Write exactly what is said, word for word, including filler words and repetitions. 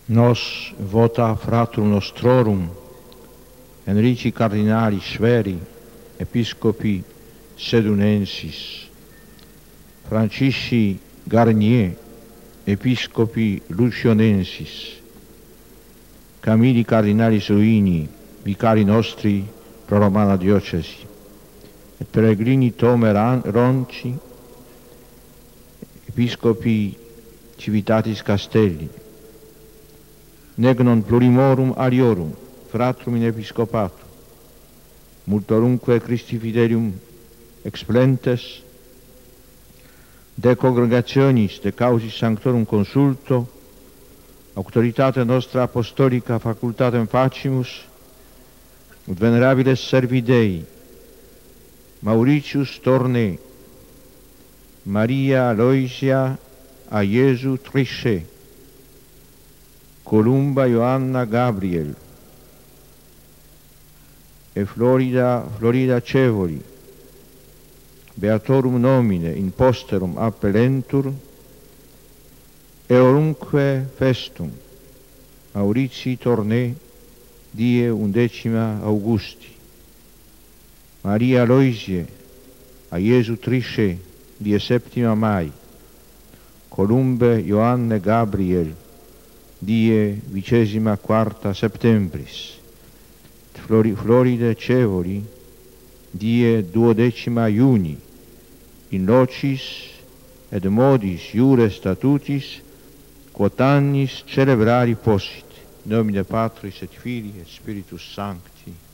Nos vota fratrum nostrorum, Henrici Cardinali Sveri, Episcopi Sedunensis, Francisci Garnier, Episcopi Lucionensis, Camilli Cardinali Soini, Vicari nostri pro Romana Diocesi, et Peregrini Tome Ronci, Episcopi Civitatis Castelli, nec non plurimorum aliorum, fratrum in episcopato, multorumque Christi fidelium explentes, de congregationis de causis sanctorum consulto, auctoritate nostra apostolica facultatem facimus, ut venerabiles servi Dei, Mauritius Torne, Maria Aloysia a Iesu Trichet, Columba Ioanna Gabriel, e Florida, Florida Cevoli, Beatorum nomine in posterum appellentur, eorumque festum, Mauritii Torne, die undecima Augusti, Maria Aloysie, a Iesu Trichet, die septima Mai, Columbe Ioanne Gabriel, die vicesima quarta Septembris, Flori, Floride Cevoli, die duodecima Iuni, in locis et modis iure statutis, quot annis celebrari possit, nomine Patris et Filii et Spiritus Sancti.